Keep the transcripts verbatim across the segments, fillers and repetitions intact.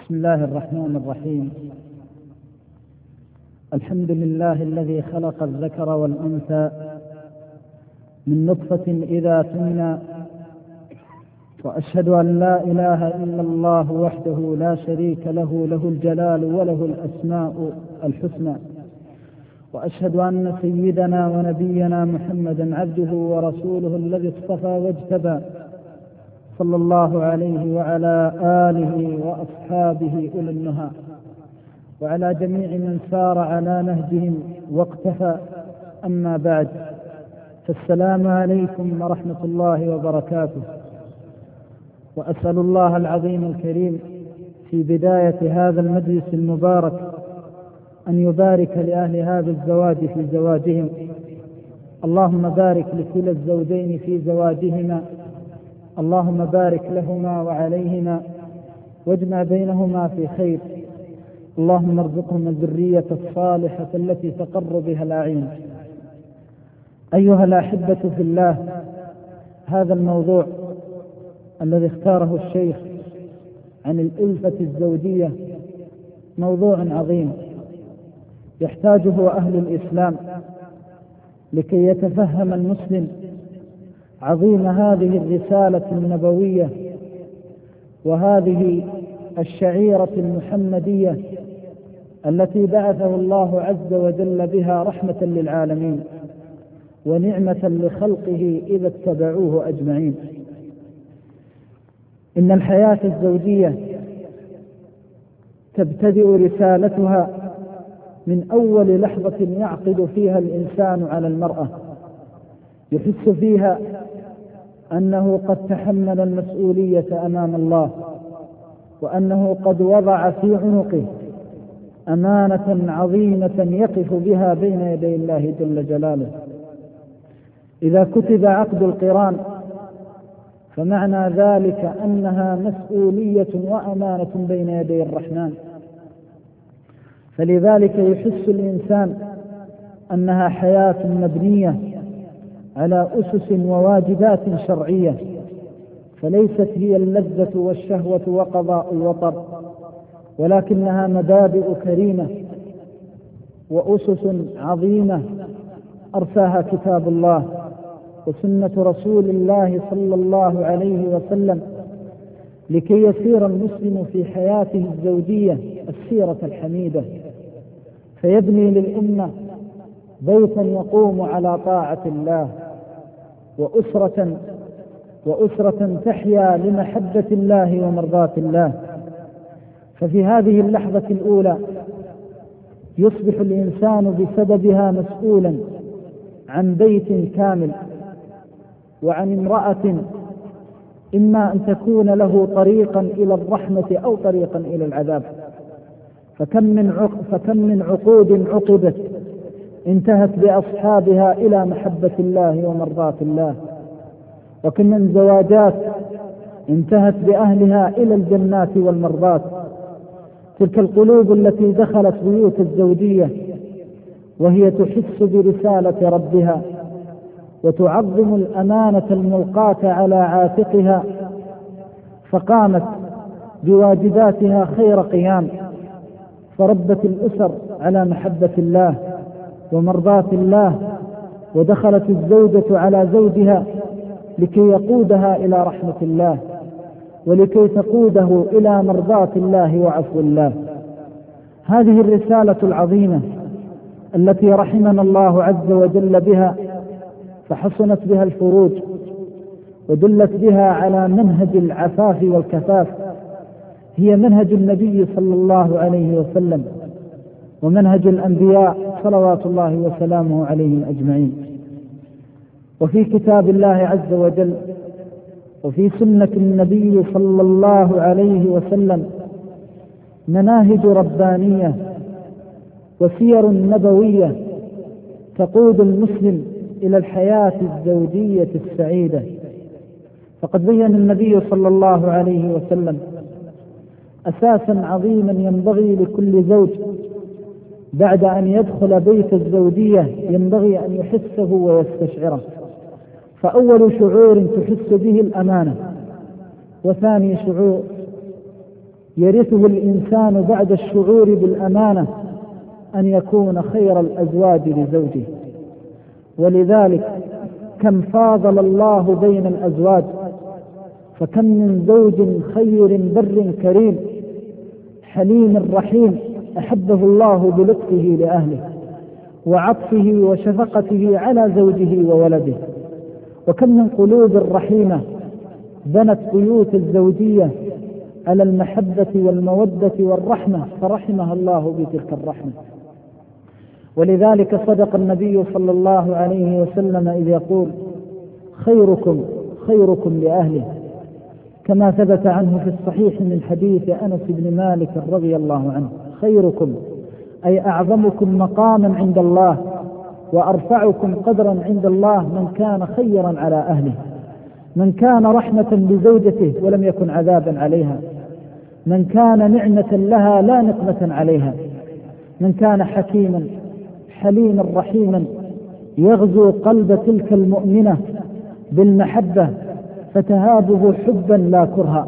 بسم الله الرحمن الرحيم. الحمد لله الذي خلق الذكر والأنثى من نطفة إذا تمنى، وأشهد أن لا إله إلا الله وحده لا شريك له، له الجلال وله الأسماء الحسنى، وأشهد أن سيدنا ونبينا محمدا عبده ورسوله الذي اصطفى واجتبى، صلى الله عليه وعلى آله وأصحابه أولي النهى، وعلى جميع من سار على نهجهم واقتفى. أما بعد، فالسلام عليكم ورحمة الله وبركاته. وأسأل الله العظيم الكريم في بداية هذا المجلس المبارك أن يبارك لأهل هذا الزواج في زواجهم. اللهم بارك لكلا الزوجين في زواجهما، اللهم بارك لهما وعليهما، واجمع بينهما في خير. اللهم ارزقهما الذرية الصالحة التي تقر بها الأعين. أيها الأحبة في الله، هذا الموضوع الذي اختاره الشيخ عن الألفة الزوجية موضوع عظيم يحتاجه أهل الإسلام لكي يتفهم المسلم عظيم هذه الرسالة النبوية وهذه الشعيرة المحمدية التي بعثه الله عز وجل بها رحمة للعالمين ونعمة لخلقه إذا اتبعوه أجمعين. إن الحياة الزوجية تبتدئ رسالتها من أول لحظة يعقد فيها الإنسان على المرأة، يحس فيها أنه قد تحمل المسؤولية أمام الله، وأنه قد وضع في عنقه أمانة عظيمة يقف بها بين يدي الله جل جلاله. إذا كتب عقد القران فمعنى ذلك أنها مسؤولية وأمانة بين يدي الرحمن، فلذلك يحس الإنسان أنها حياة مبنية على أسس وواجبات شرعية، فليست هي اللذة والشهوة وقضاء الوطر، ولكنها مبادئ كريمة وأسس عظيمة أرساها كتاب الله وسنة رسول الله صلى الله عليه وسلم، لكي يسير المسلم في حياته الزوجية السيرة الحميدة، فيبني للأمة بيتا يقوم على طاعة الله، وأسرة وأسرة تحيا لمحبة الله ومرضاة الله. ففي هذه اللحظة الأولى يصبح الإنسان بسببها مسؤولا عن بيت كامل وعن امرأة إما أن تكون له طريقا إلى الرحمة أو طريقا إلى العذاب. فكم من عق... فكم من عقود عقدت انتهت بأصحابها إلى محبة الله ومرضاة الله، وكم من زواجات انتهت بأهلها إلى الجنات والمرضات. تلك القلوب التي دخلت بيوت الزوجية وهي تحس برسالة ربها وتعظم الأمانة الملقاة على عاتقها، فقامت بواجباتها خير قيام، فربت الأسر على محبة الله ومرضاة الله، ودخلت الزوجة على زوجها لكي يقودها إلى رحمة الله ولكي تقوده إلى مرضاة الله وعفو الله. هذه الرسالة العظيمة التي رحمنا الله عز وجل بها، فحصنت بها الفروج ودلت بها على منهج العفاف والكفاف، هي منهج النبي صلى الله عليه وسلم ومنهج الأنبياء صلوات الله وسلامه عليهم أجمعين. وفي كتاب الله عز وجل وفي سنة النبي صلى الله عليه وسلم مناهج ربانية وسير نبوية تقود المسلم إلى الحياة الزوجية السعيدة. فقد بين النبي صلى الله عليه وسلم أساسا عظيما ينبغي لكل زوج بعد أن يدخل بيت الزوجية ينبغي أن يحسه ويستشعره. فأول شعور تحس به الأمانة، وثاني شعور يرثه الإنسان بعد الشعور بالأمانة أن يكون خير الأزواج لزوجه. ولذلك كم فاضل الله بين الأزواج، فكم من زوج خير بر كريم حليم رحيم أحبه الله بلطفه لأهله وعطفه وشفقته على زوجه وولده. وكم من قلوب رحيمة بنت بيوت الزوجية على المحبة والمودة والرحمة فرحمها الله بتلك الرحمة. ولذلك صدق النبي صلى الله عليه وسلم إذ يقول: خيركم خيركم لأهله، كما ثبت عنه في الصحيح من حديث أنس بن مالك رضي الله عنه: خيركم أي أعظمكم مقاما عند الله وأرفعكم قدرا عند الله من كان خيرا على أهله، من كان رحمة بزوجته ولم يكن عذابا عليها، من كان نعمة لها لا نقمة عليها، من كان حكيما حليما رحيما يغزو قلب تلك المؤمنة بالمحبة فتهابه حبا لا كرها،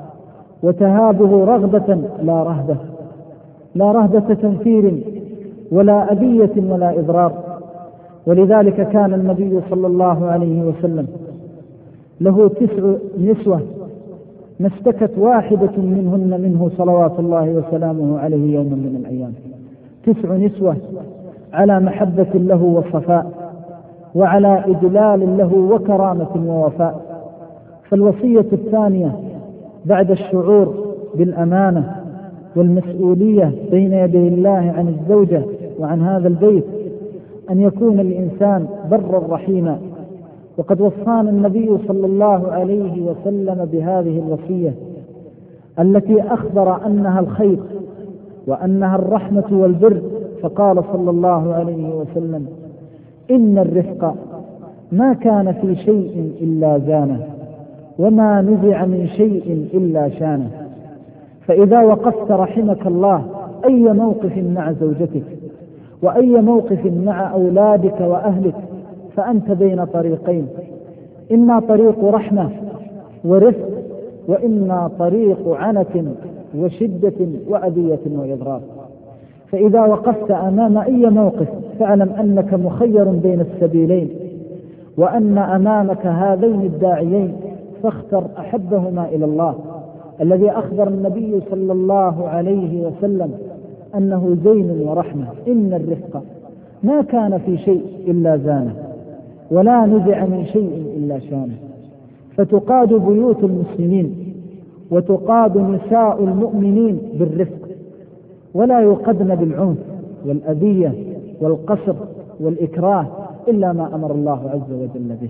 وتهابه رغبة لا رهبة، لا رهبة تنفير ولا أذية ولا إضرار. ولذلك كان النبي صلى الله عليه وسلم له تسع نسوة ما اشتكت واحدة منهن منه صلوات الله وسلامه عليه يوما من الأيام. تسع نسوة على محبة له وصفاء وعلى إجلال له وكرامة ووفاء. فالوصية الثانية بعد الشعور بالأمانة والمسؤولية بين يدي الله عن الزوجة وعن هذا البيت أن يكون الإنسان برا رحيما. وقد وصانا النبي صلى الله عليه وسلم بهذه الوصية التي أخبر أنها الخير وأنها الرحمة والبر، فقال صلى الله عليه وسلم: إن الرفق ما كان في شيء إلا زانه، وما نزع من شيء إلا شانه. فإذا وقفت رحمك الله أي موقف مع زوجتك وأي موقف مع أولادك وأهلك فأنت بين طريقين، إما طريق رحمة ورفق، وإما طريق عنة وشدة وأذية وإضرار. فإذا وقفت أمام أي موقف فاعلم أنك مخير بين السبيلين، وأن أمامك هذين الداعيين، فاختر أحبهما إلى الله الذي أخبر النبي صلى الله عليه وسلم أنه زين ورحمة. إن الرفق ما كان في شيء إلا زانه، ولا نزع من شيء إلا شانه. فتقاد بيوت المسلمين وتقاد نساء المؤمنين بالرفق، ولا يقدن بالعنف والأذية والقصر والإكراه إلا ما أمر الله عز وجل به.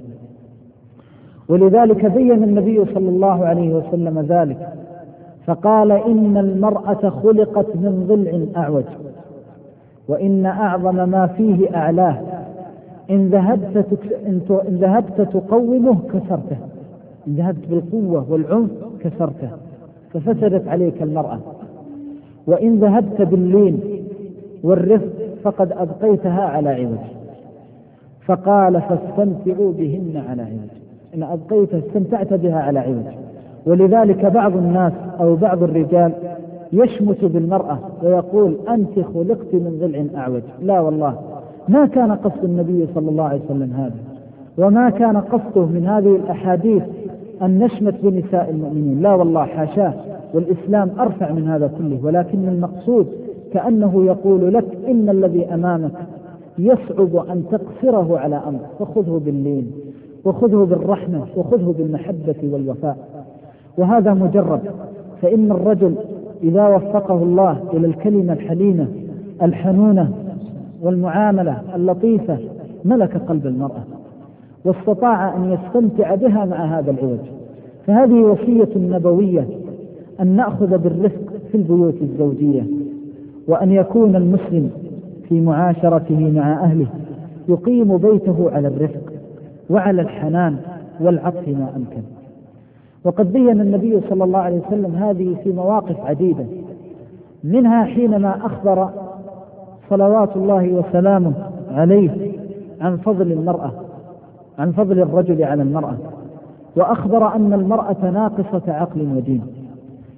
ولذلك بين النبي صلى الله عليه وسلم ذلك فقال: إن المرأة خلقت من ضلع أعوج، وإن أعظم ما فيه أعلاه، إن ذهبت إن ذهبت تقومه كسرته، إن ذهبت بالقوة والعنف كسرته ففسدت عليك المرأة، وإن ذهبت باللين والرفق فقد أبقيتها على عوج. فقال: فاستمتعوا بهن على عوج، إن أبقيت استمتعت بها على عوج. ولذلك بعض الناس أو بعض الرجال يشمت بالمرأة ويقول: أنت خلقت من ضلع أعوج. لا والله، ما كان قصد النبي صلى الله عليه وسلم هذا، وما كان قصده من هذه الأحاديث أن نشمت بنساء المؤمنين، لا والله حاشاه، والإسلام أرفع من هذا كله. ولكن المقصود كأنه يقول لك: إن الذي أمامك يصعب أن تقصره على أمر، فخذه باللين وخذه بالرحمة وخذه بالمحبة والوفاء. وهذا مجرد، فإن الرجل إذا وفقه الله إلى الكلمة الحليمة الحنونة والمعاملة اللطيفة ملك قلب المرأة واستطاع أن يستمتع بها مع هذا العوج. فهذه وصية نبوية أن نأخذ بالرفق في البيوت الزوجية، وأن يكون المسلم في معاشرته مع أهله يقيم بيته على الرفق وعلى الحنان والعطف ما أمكن. وقد بين النبي صلى الله عليه وسلم هذه في مواقف عديدة، منها حينما أخبر صلوات الله وسلامه عليه عن فضل المرأة، عن فضل الرجل على المرأة، وأخبر أن المرأة ناقصة عقل ودين،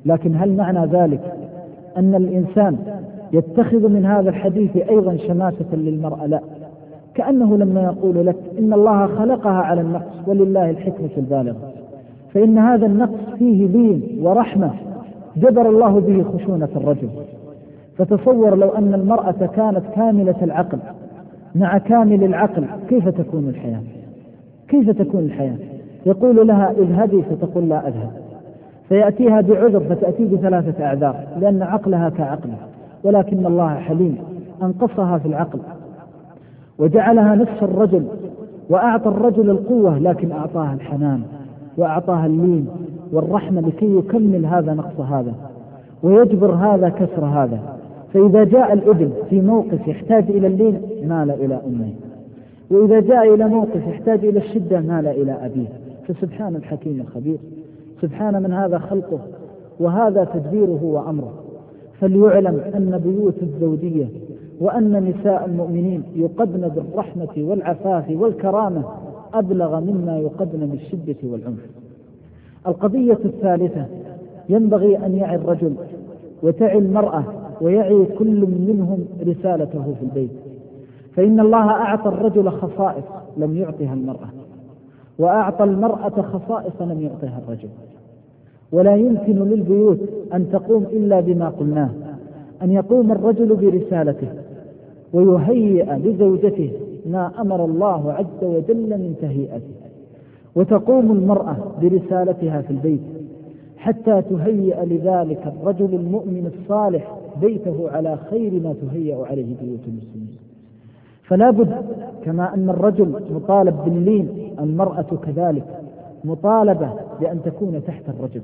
لكن هل معنى ذلك أن الإنسان يتخذ من هذا الحديث أيضا شماتة للمرأة؟ لا، كأنه لما يقول لك إن الله خلقها على النقص ولله الحكمة البالغة، فإن هذا النقص فيه لين ورحمة جبر الله به خشونة الرجل. فتصور لو أن المرأة كانت كاملة العقل مع كامل العقل، كيف تكون الحياة؟ كيف تكون الحياة؟ يقول لها اذهبي فتقول لا أذهب، فيأتيها بعذر فتأتي بثلاثة أعذار لأن عقلها كعقله، ولكن الله حليم أنقصها في العقل وجعلها نفس الرجل، وأعطى الرجل القوة لكن أعطاها الحنان وأعطاها اللين والرحمة لكي يكمل هذا نقص هذا ويجبر هذا كسر هذا. فإذا جاء الابن في موقف يحتاج إلى اللين مال إلى أمه، وإذا جاء إلى موقف يحتاج إلى الشدة مال إلى أبيه. فسبحان الحكيم الخبير، سبحان من هذا خلقه وهذا تدبيره وأمره. فليعلم أن بيوت الزوجية وأن نساء المؤمنين يقدن بالرحمة والعفاف والكرامة أبلغ مما يقدن بالشدة والعنف. القضية الثالثة، ينبغي أن يعي الرجل وتعي المرأة ويعي كل منهم رسالته في البيت، فإن الله أعطى الرجل خصائص لم يعطها المرأة، وأعطى المرأة خصائص لم يعطها الرجل. ولا يمكن للبيوت أن تقوم إلا بما قلناه، أن يقوم الرجل برسالته ويهيئ لزوجته ما أمر الله عز وجل من تهيئته، وتقوم المرأة برسالتها في البيت حتى تهيئ لذلك الرجل المؤمن الصالح بيته على خير ما تهيئ عليه بيوت المسلمين. فلا بد كما أن الرجل مطالب باللين، المرأة كذلك مطالبة بأن تكون تحت الرجل،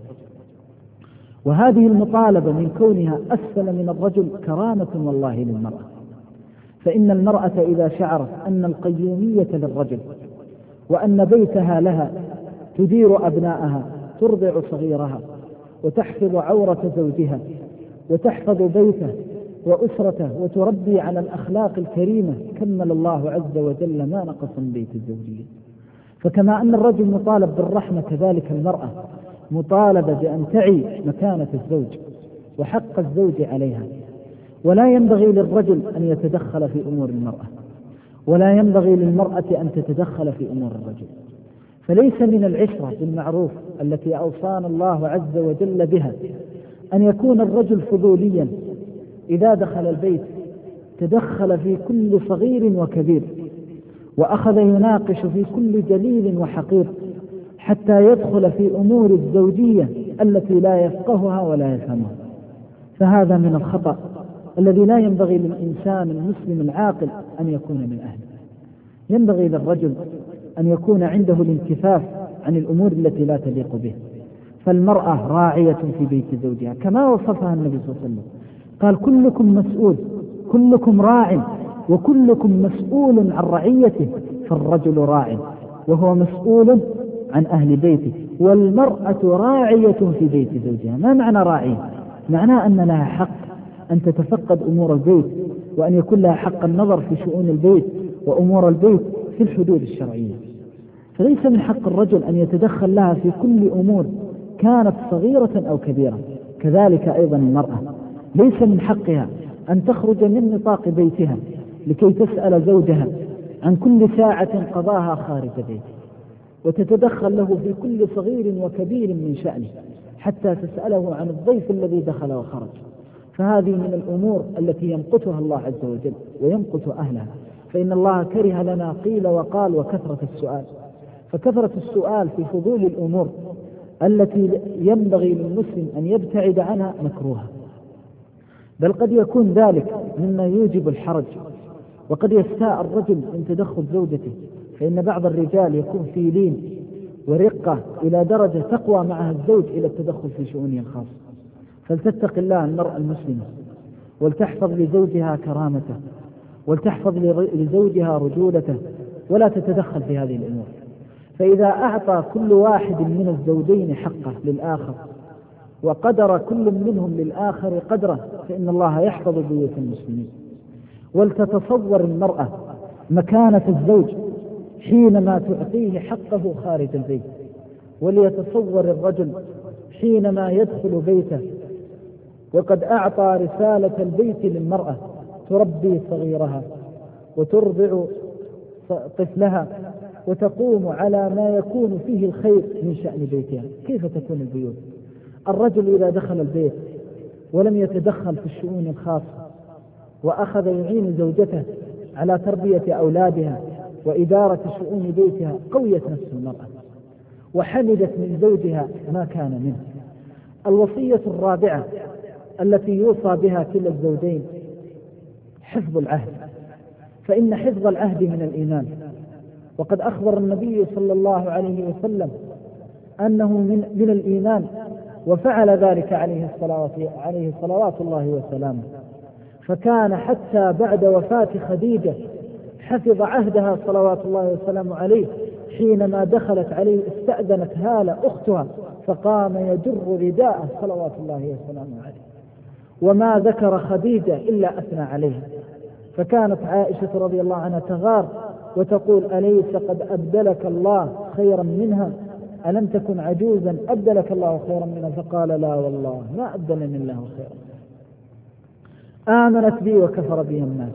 وهذه المطالبة من كونها أسفل من الرجل كرامة والله للمرأة. فإن المرأة إذا شعرت أن القيومية للرجل وأن بيتها لها، تدير أبنائها، ترضع صغيرها، وتحفظ عورة زوجها، وتحفظ بيته وأسرته، وتربي على الأخلاق الكريمة، كمل الله عز وجل ما نقص من بيت الزوجية. فكما أن الرجل مطالب بالرحمة كذلك المرأة مطالبة بأن تعي مكانة الزوج وحق الزوج عليها. ولا ينبغي للرجل أن يتدخل في أمور المرأة، ولا ينبغي للمرأة أن تتدخل في أمور الرجل. فليس من العشرة بالمعروف التي أوصانا الله عز وجل بها أن يكون الرجل فضوليا، إذا دخل البيت تدخل في كل صغير وكبير، وأخذ يناقش في كل جليل وحقير، حتى يدخل في أمور الزوجية التي لا يفقهها ولا يفهمها. فهذا من الخطأ الذي لا ينبغي للإنسان المسلم العاقل أن يكون من أهله. ينبغي للرجل أن يكون عنده الانكفاف عن الأمور التي لا تليق به. فالمرأة راعية في بيت زوجها كما وصفها النبي صلى الله عليه وسلم، قال كلكم مسؤول، كلكم راع، وكلكم مسؤول عن رعيته. فالرجل راع وهو مسؤول عن أهل بيته، والمرأة راعية في بيت زوجها. ما معنى راعية؟ معناه أن لها حق أن تتفقد أمور البيت، وأن يكون لها حق النظر في شؤون البيت وأمور البيت في الحدود الشرعية. فليس من حق الرجل أن يتدخل لها في كل أمور كانت صغيرة أو كبيرة. كذلك أيضا المرأة ليس من حقها أن تخرج من نطاق بيتها لكي تسأل زوجها عن كل ساعة قضاها خارج بيته، وتتدخل له في كل صغير وكبير من شأنه، حتى تسأله عن الضيف الذي دخل وخرج. فهذه من الأمور التي يمقتها الله عز وجل ويمقت أهلها. فإن الله كره لنا قيل وقال وكثرة السؤال. فكثرة السؤال في فضول الأمور التي ينبغي للمسلم أن يبتعد عنها مكروها، بل قد يكون ذلك مما يوجب الحرج، وقد يستاء الرجل من تدخل زوجته. فإن بعض الرجال يكون في لين ورقة إلى درجة تقوى معها الزوج إلى التدخل في شؤونه الخاصة. فلتتق الله المرأة المسلمة، ولتحفظ لزوجها كرامته، ولتحفظ لزوجها رجولته، ولا تتدخل في هذه الأمور. فإذا أعطى كل واحد من الزوجين حقه للآخر، وقدر كل منهم للآخر قدره، فإن الله يحفظ بيوت المسلمين. ولتتصور المرأة مكانة الزوج حينما تعطيه حقه خارج البيت، وليتصور الرجل حينما يدخل بيته وقد أعطى رسالة البيت للمرأة تربي صغيرها وترضع طفلها وتقوم على ما يكون فيه الخير من شأن بيتها. كيف تكون البيوت؟ الرجل إذا دخل البيت ولم يتدخل في الشؤون الخاصة وأخذ يعين زوجته على تربية أولادها وإدارة شؤون بيتها، قويت نفس المرأة وحمدت من زوجها ما كان منه. الوصية الرابعة التي يوصى بها كلا الزوجين حفظ العهد، فإن حفظ العهد من الإيمان، وقد أخبر النبي صلى الله عليه وسلم أنه من, من الإيمان، وفعل ذلك عليه الصلاة عليه صلوات الله وسلامه، فكان حتى بعد وفاة خديجة حفظ عهدها صلوات الله وسلامه عليه، حينما دخلت عليه استأذنت هالة أختها فقام يجر رداءه صلوات الله وسلامه عليه، وما ذكر خديجة إلا أثنى عليها. فكانت عائشة رضي الله عنها تغار وتقول: أليس قد أبدلك الله خيرا منها؟ ألم تكن عجوزا أبدلك الله خيرا منها؟ فقال: لا والله ما أبدلني الله خيرا، آمنت بي وكفر بي الناس،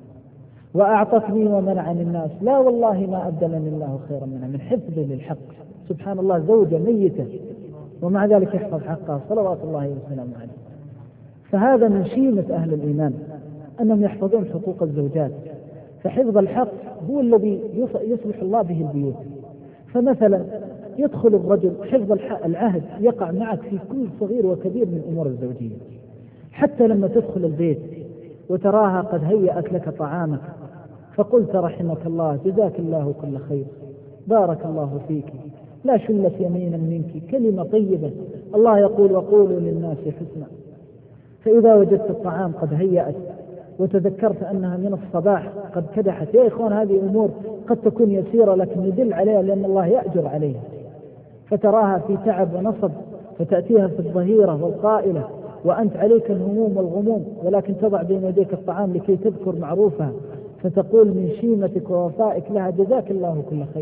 وأعطتني ومنعني الناس، لا والله ما أبدلني الله خيرا منها، من حفظه للحق. سبحان الله، زوجة ميتة ومع ذلك يحفظ حقها صلوات الله وسلامه عليه. فهذا من شيمة أهل الإيمان أنهم يحفظون حقوق الزوجات، فحفظ الحق هو الذي يصلح الله به البيوت. فمثلا يدخل الرجل حفظ العهد يقع معك في كل صغير وكبير من أمور الزوجية، حتى لما تدخل البيت وتراها قد هيأت لك طعامك فقلت: رحمك الله، جزاك الله كل خير، بارك الله فيك، لا شلت يمينا منك، كلمة طيبة. الله يقول: وقولوا للناس حسنا. فإذا وجدت الطعام قد هيأت وتذكرت أنها من الصباح قد كدحت، يا إخوان هذه أمور قد تكون يسيرة لكن يدل عليها لأن الله يأجر عليها، فتراها في تعب ونصب فتأتيها في الظهيرة والقائلة وأنت عليك الهموم والغموم، ولكن تضع بين يديك الطعام لكي تذكر معروفها، فتقول من شيمتك ووفائك لها: جزاك الله كل خير،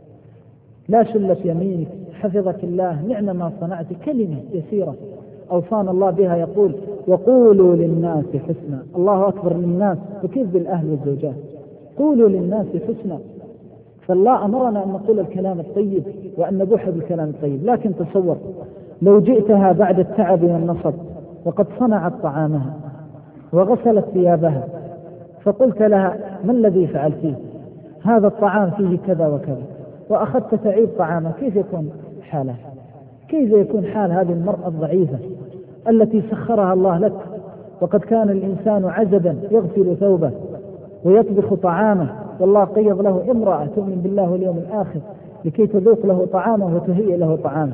لا شلت يمينك، حفظك الله، نعم ما صنعت. كلمة يسيرة أوصانا الله بها، يقول: وقولوا للناس حسنا. الله أكبر للناس، وكيف بالأهل والزوجات؟ قولوا للناس حسنا. فالله أمرنا أن نقول الكلام الطيب وأن نبوح بالكلام الطيب. لكن تصور لو جئتها بعد التعب والنصب وقد صنعت طعامها وغسلت ثيابها فقلت لها: ما الذي فعلتيه؟ هذا الطعام فيه كذا وكذا، وأخذت تعيد طعامه، كيف يكون حالها؟ كيف يكون حال هذه المرأة الضعيفة التي سخرها الله لك؟ وقد كان الإنسان عزبا يغسل ثوبه ويطبخ طعامه، والله قيض له امرأة تؤمن بالله واليوم الآخر لكي تذوق له طعامه وتهيئ له طعامه.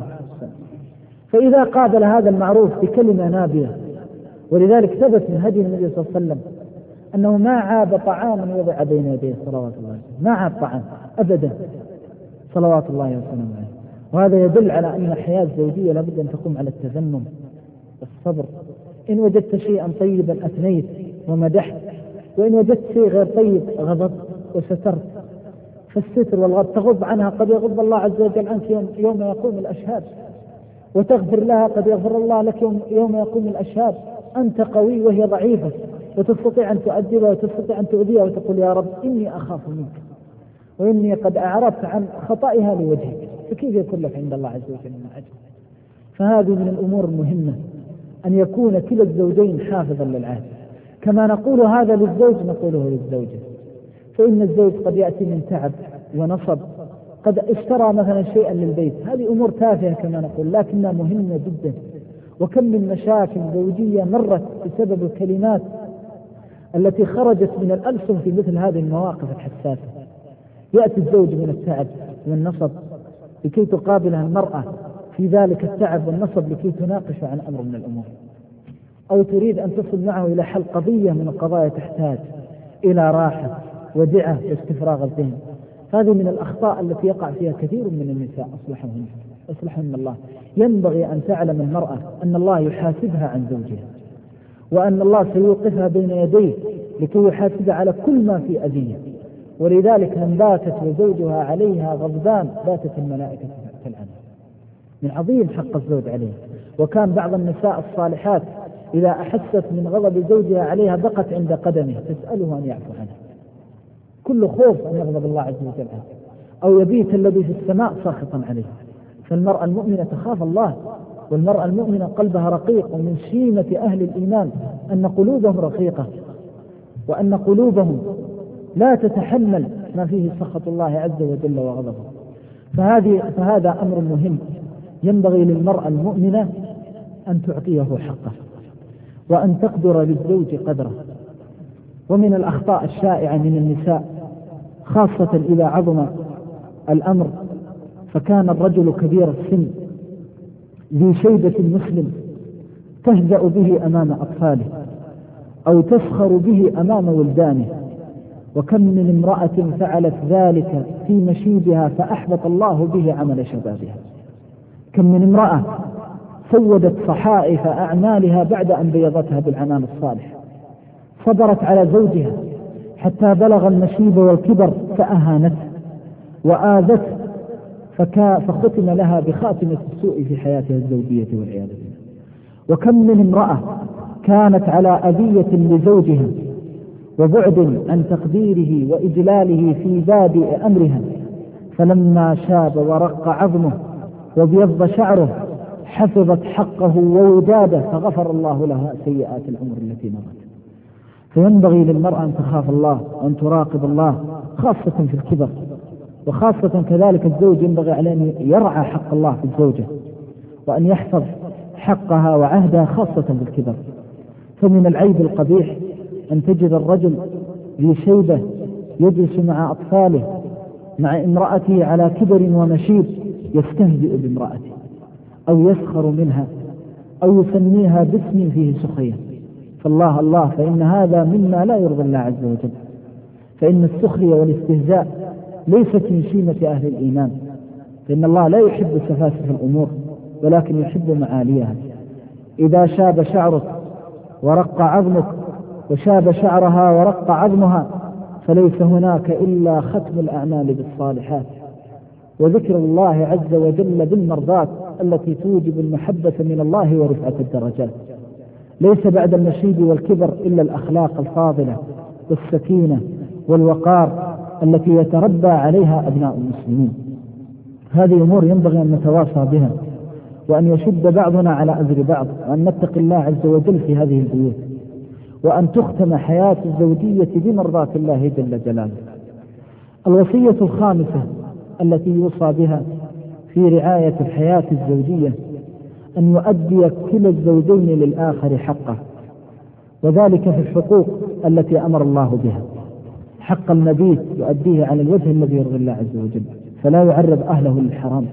فإذا قابل هذا المعروف بكلمة نابية، ولذلك ثبت من هدي النبي صلى الله عليه وسلم أنه ما عاب طعاما وضع بين يديه صلوات الله عليه وسلم، ما عاب طعام أبدا صلوات الله وسلم عليه. وهذا يدل على أن الحياة الزوجية لابد أن تقوم على التذمم والصبر. إن وجدت شيئا طيبا أثنيت ومدحت، وإن وجدت شيء غير طيب غضبت وسترت. فالستر والغضب تغض عنها قد يغض الله عز وجل عنك يوم, يوم يقوم الأشهاد، وتغفر لها قد يغفر الله لك يوم, يوم يقوم الأشهاد. أنت قوي وهي ضعيفة، وتستطيع أن تؤدبها وتستطيع أن تؤذيها وتقول: يا رب إني أخاف منك وإني قد أعرضت عن خطئها لوجهك، فكيف يكون لك عند الله عز وجل من أجل؟ فهذه من الأمور المهمة أن يكون كلا الزوجين حافظا للعهد. كما نقول هذا للزوج نقوله للزوجة. فإن الزوج قد يأتي من تعب ونصب، قد اشترى مثلا شيئا للبيت، هذه أمور تافهة كما نقول لكنها مهمة جدا. وكم من مشاكل زوجية مرت بسبب الكلمات التي خرجت من الألسن في مثل هذه المواقف الحساسة. يأتي الزوج من التعب والنصب لكي تقابلها المرأة في ذلك التعب والنصب لكي تناقش عن أمر من الأمور، أو تريد أن تصل معه إلى حل قضية من القضايا تحتاج إلى راحة ودعة واستفراغ الذهن. هذه من الأخطاء التي يقع فيها كثير من النساء، أصلحهن أصلحهن الله. ينبغي أن تعلم المرأة أن الله يحاسبها عن زوجها، وأن الله سيوقفها بين يديه لكي يحاسبها على كل ما في أذية. ولذلك من باتت وزوجها عليها غضبان باتت الملائكة تلعنها. من عظيم حق الزوج عليه. وكان بعض النساء الصالحات إذا أحست من غضب زوجها عليها بقت عند قدمه تسأله أن يعفو عنها، كل خوف أن يغضب الله عز وجل عنها، أو يبيت الذي في السماء ساخطا عليه. فالمرأة المؤمنة تخاف الله، والمرأة المؤمنة قلبها رقيق. ومن شيمة أهل الإيمان أن قلوبهم رقيقة، وأن قلوبهم لا تتحمل ما فيه سخط الله عز وجل وغضبه. فهذه فهذا أمر مهم، ينبغي للمرأة المؤمنة أن تعطيه حقه وأن تقدر للزوج قدره. ومن الأخطاء الشائعة من النساء خاصة إذا عظم الأمر، فكان الرجل كبير السن ذي شيبة مسلم تهزأ به أمام أطفاله أو تسخر به أمام ولدانه. وكم من امرأة فعلت ذلك في مشيبها فأحبط الله به عمل شبابها. كم من امرأة سودت صحائف أعمالها بعد أن بيضتها بالعمام الصالح، صبرت على زوجها حتى بلغ المشيب والكبر فأهانته وآذته، فكا فختم لها بخاتمة السوء في حياتها الزوجية والعياذ بالله. وكم من امرأة كانت على أذية لزوجها وبعد عن تقديره وإجلاله في بادئ أمرها، فلما شاب ورق عظمه وبيض شعره حفظت حقه ووداده فغفر الله لها سيئات العمر التي مضت. فينبغي للمرأة أن تخاف الله وأن تراقب الله خاصة في الكبر، وخاصة كذلك الزوج ينبغي عليه أن يرعى حق الله في الزوجة وأن يحفظ حقها وعهدها خاصة في الكبر. فمن العيب القبيح أن تجد الرجل ذي شيبة يجلس مع أطفاله مع امرأته على كبر ومشيب يستهزئ بامرأته أو يسخر منها أو يسميها باسم فيه سخرية. فالله الله فإن هذا مما لا يرضي الله عز وجل، فإن السخرية والاستهزاء ليست من شيمة أهل الإيمان، فإن الله لا يحب سفاسف الأمور ولكن يحب معاليها. إذا شاب شعرك ورق عظمك وشاب شعرها ورق عظمها فليس هناك إلا ختم الأعمال بالصالحات وذكر الله عز وجل بالمرضات التي توجب المحبة من الله ورفعة الدرجات. ليس بعد المشيب والكبر إلا الأخلاق الفاضلة والسكينة والوقار التي يتربى عليها أبناء المسلمين. هذه أمور ينبغي أن نتواصى بها وأن يشد بعضنا على أزر بعض، وأن نتقي الله عز وجل في هذه البيوت، وأن تختم حياة الزوجية بمرضاة الله جل جلاله. الوصية الخامسة التي يوصى بها في رعاية الحياة الزوجية أن يؤدي كلا الزوجين للآخر حقه، وذلك في الحقوق التي أمر الله بها. حق المبيت يؤديه على الوجه الذي يرضي الله عز وجل فلا يعرض أهله للحرام،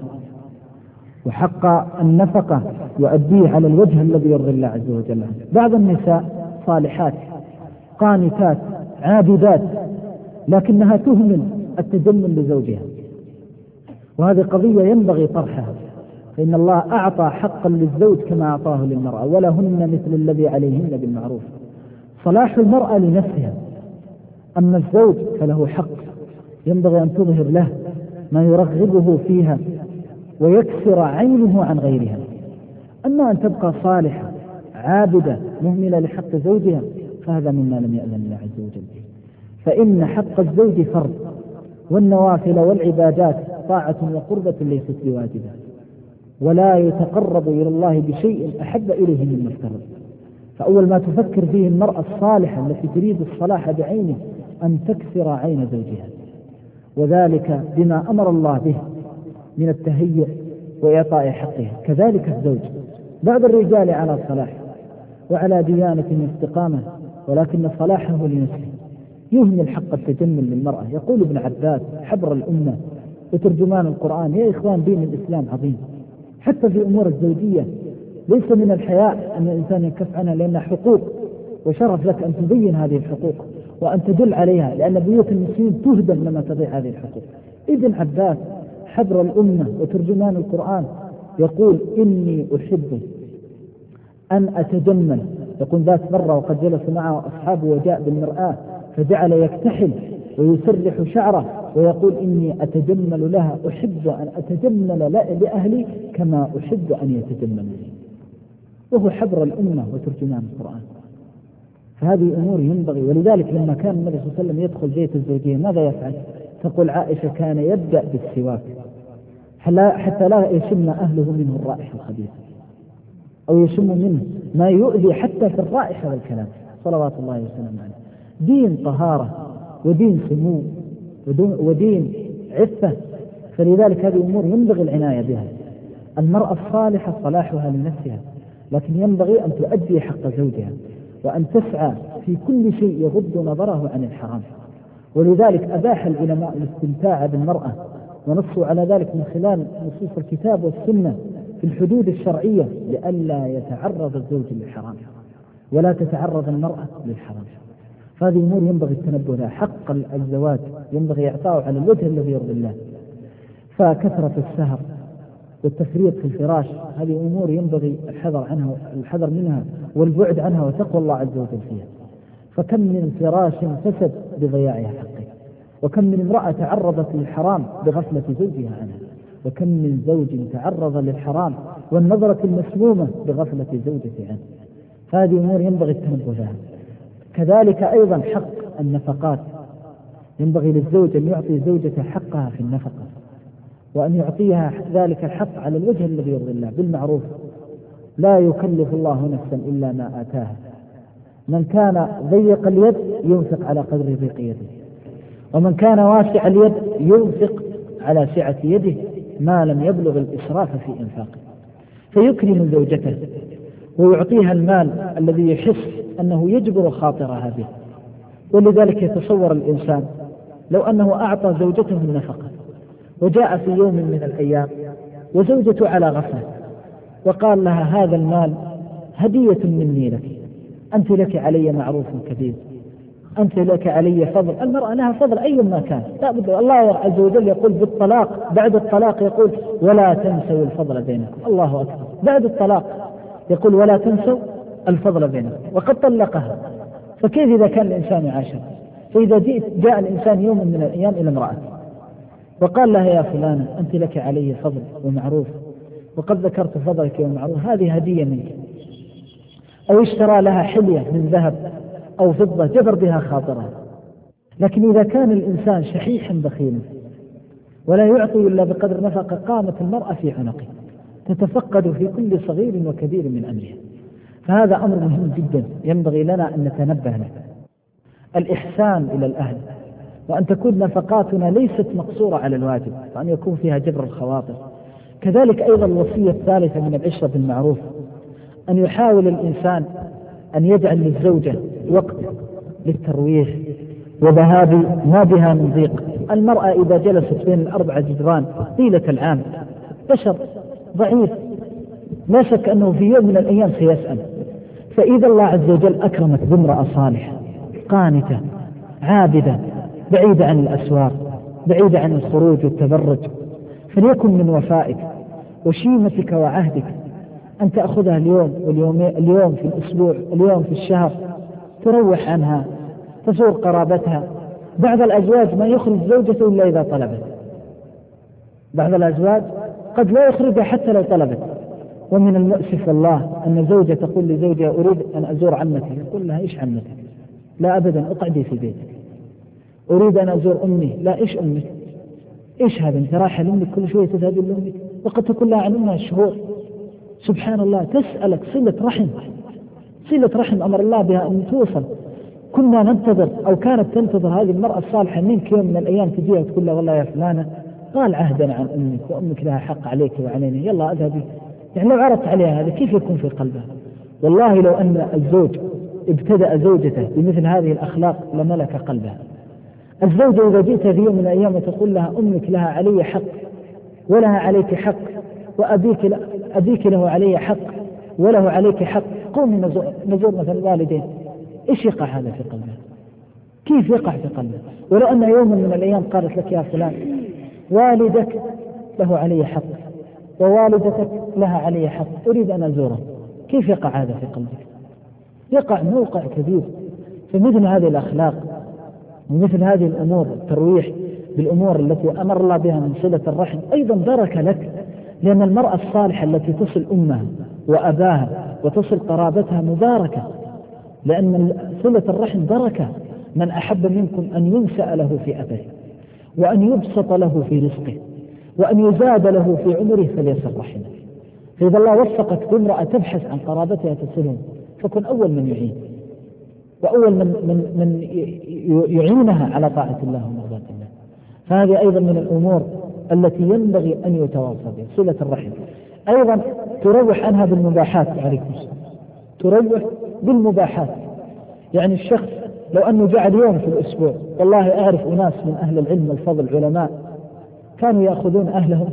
وحق النفقة يؤديه على الوجه الذي يرضي الله عز وجل. بعض النساء صالحات قانتات عابدات لكنها تهمل التجمل لزوجها، وهذه قضية ينبغي طرحها، فإن الله أعطى حقا للزوج كما أعطاه للمرأة ولهن مثل الذي عليهن بالمعروف. صلاح المرأة لنفسها، أما الزوج فله حق ينبغي أن تظهر له ما يرغبه فيها ويكسر عينه عن غيرها. أما أن تبقى صالحة عابدة مهملة لحق زوجها فهذا مما لم يأذن الله عز وجل، فإن حق الزوج فرض، والنوافل والعبادات طاعة وقربة ليست بواجبة، ولا يتقرب إلى الله بشيء أحب إليه مما افترض. فأول ما تفكر فيه المرأة الصالحة التي تريد الصلاح بعينه أن تكسر عين زوجها، وذلك بما أمر الله به من التهيئ وإعطاء حقها. كذلك الزوج، بعض الرجال على صلاح وعلى ديانة واستقامة ولكن صلاحه لنفسه يهمل حق التجمل للمرأة. يقول ابن عباس حبر الأمة وترجمان القرآن: يا إخوان دين الإسلام عظيم، حتى في أمور الزوجية ليس من الحياء أن الإنسان يكف عنها، لأنها حقوق وشرف لك أن تبين هذه الحقوق وأن تدل عليها، لأن بيوت المسلمين تهدم لما تضيع هذه الحقوق. ابن عباس حبر الأمة وترجمان القرآن يقول: إني أحب أن أتجمل. يقول: ذات مرة وقد جلس معه أصحابه وجاء بالمرآة فجعل يكتحل ويسرح شعره ويقول إني أتجمل لها، أحب أن أتجمل لأهلي كما أحب أن يتجمل لي، وهو حبر الأمة وترجمان القرآن. فهذه أمور ينبغي. ولذلك لما كان النبي صلى الله عليه وسلم يدخل بيت الزوجية ماذا يفعل؟ تقول عائشة كان يبدأ بالسواك حتى لا يشم أهله منه الرائحة الخبيثة أو يشم منه ما يؤذي حتى في الرائحة والكلام، صلوات الله وسلم عليه. دين طهارة ودين سمو ودين عفة. فلذلك هذه أمور ينبغي العناية بها. المرأة الصالحة صلاحها لنفسها، لكن ينبغي أن تؤدي حق زوجها وأن تسعى في كل شيء يغض نظره عن الحرام. ولذلك أباح العلماء الاستمتاع بالمرأة، ونصوا على ذلك من خلال نصوص الكتاب والسنة في الحدود الشرعية لئلا يتعرض الزوج للحرام ولا تتعرض المرأة للحرام. فهذه أمور ينبغي التنبه لها. حق الزواج ينبغي إعطاؤه على الوجه الذي يرضي الله. فكثرة السهر والتفريط في الفراش هذه أمور ينبغي الحذر عنها الحذر منها والبعد عنها وتقوى الله عز وجل فيها. فكم من فراش فسد بضياعها حقه، وكم من امرأة تعرضت للحرام بغفلة زوجها عنها، وكم من زوج تعرض للحرام والنظرة المسمومة بغفلة زوجته عنه. هذه أمور ينبغي التنبه لها. كذلك أيضا حق النفقات، ينبغي للزوج أن يعطي زوجته حقها في النفقة، وأن يعطيها ذلك الحق على الوجه الذي يرضي الله بالمعروف. لا يكلف الله نفسا إلا ما آتاها. من كان ضيق اليد ينفق على قدر ضيق يده، ومن كان واسع اليد ينفق على سعة يده ما لم يبلغ الإسراف في إنفاقه. فيكرم زوجته ويعطيها المال الذي يحس أنه يجبر خاطرها به. ولذلك يتصور الإنسان لو أنه أعطى زوجته النفقة وجاء في يوم من الأيام وزوجته على غفلة وقال لها هذا المال هدية مني لك، أنت لك علي معروف كبير، أنت لك علي فضل. المرأة لها فضل أي ما كان، لا بد. الله عز وجل يقول بالطلاق بعد الطلاق يقول ولا تنسوا الفضل بينكم. الله أكبر. بعد الطلاق يقول ولا تنسوا الفضل بينكم، وقد طلقها. فكيف إذا كان الإنسان عاشر؟ فإذا جئت جاء الإنسان يوم من الأيام إلى امرأة وقال لها يا فلانة أنت لك علي فضل ومعروف وقد ذكرت فضلك ومعروف، هذه هدية منك، أو اشترى لها حلية من ذهب أو فضة جبر بها خاطرها. لكن إذا كان الإنسان شحيحا بخيلا ولا يعطي إلا بقدر نفقة قامت المرأة في عنقه تتفقد في كل صغير وكبير من أمرها. فهذا أمر مهم جدا ينبغي لنا أن نتنبه له. الإحسان إلى الأهل، وأن تكون نفقاتنا ليست مقصورة على الواجب، وأن يكون فيها جبر الخواطر. كذلك أيضا الوصية الثالثة من العشرة بالمعروف أن يحاول الإنسان أن يجعل للزوجة وقت للترويح وذهاب ما بها من ضيق. المرأة إذا جلست بين الأربع جدران طيلة العام بشر ضعيف، لا شك أنه في يوم من الأيام سيسأل. فإذا الله عز وجل أكرمك بامرأة صالحة قانتة عابدة بعيدة عن الأسواق بعيدة عن الخروج والتبرج، فليكن من وفائك وشيمتك وعهدك أن تأخذها اليوم واليوم اليوم في الأسبوع، اليوم في الشهر، تروح عنها، تزور قرابتها. بعض الأزواج ما يخرج زوجته إلا إذا طلبت، بعض الأزواج قد لا يخرجها حتى لو طلبت. ومن المؤسف والله أن زوجة تقول لزوجها أريد أن أزور عمتي، يقول لها إيش عمتك؟ لا أبدا اقعدي في بيتك. أريد أن أزور أمي، لا إيش أمك؟ إيش هذا أنت رايحة لأمك كل شوية تذهب لأمك؟ وقد تكون لها عن أمها الشهور. سبحان الله، تسألك صلة رحم، صلة رحم أمر الله بها أن توصل. كنا ننتظر أو كانت تنتظر هذه المرأة الصالحة منك يوم من الأيام تجيها وتقول لها والله يا فلانة قال عهدنا عن أمك وأمك لها حق عليك وعلينا، يلا أذهبي. يعني لو عرضت عليها هذا كيف يكون في قلبها؟ والله لو أن الزوج ابتدأ زوجته بمثل هذه الأخلاق لملك قلبها. الزوجة إذا جئت في يوم من الأيام وتقول لها أمك لها علي حق ولها عليك حق وأبيك ل... أبيك له علي حق وله عليك حق، قومي نزور, نزور مثل الوالدين، إيش يقع هذا في قلبها؟ كيف يقع في قلبها؟ ولو أن يوم من الأيام قالت لك يا فلان والدك له علي حق ووالدتك لها علي حق أريد أن أزوره، كيف يقع هذا في قلبك؟ يقع موقع كبير. فمثل هذه الأخلاق ومثل هذه الأمور الترويح بالأمور التي أمر الله بها من صلة الرحم أيضا بركة لك، لأن المرأة الصالحة التي تصل أمها وأباها وتصل قرابتها مباركة، لأن صلة الرحم بركة. من أحب منكم أن ينسأ له في أبيه وأن يبسط له في رزقه وأن يزاد له في عمره فليصل رحمه. فإذا الله وفقك بامرأة تبحث عن قرابتها تصلهم فكن أول من يعين، وأول من, من, من يعينها على طاعة الله ومرضاة الله. فهذه أيضا من الأمور التي ينبغي أن يتواصى بها صلة الرحم. أيضا تروح عنها بالمباحات، عليكم السلام، تروح بالمباحات. يعني الشخص لو أنه جعل يوم في الأسبوع، والله أعرف أناس من أهل العلم والفضل علماء كانوا يأخذون أهلهم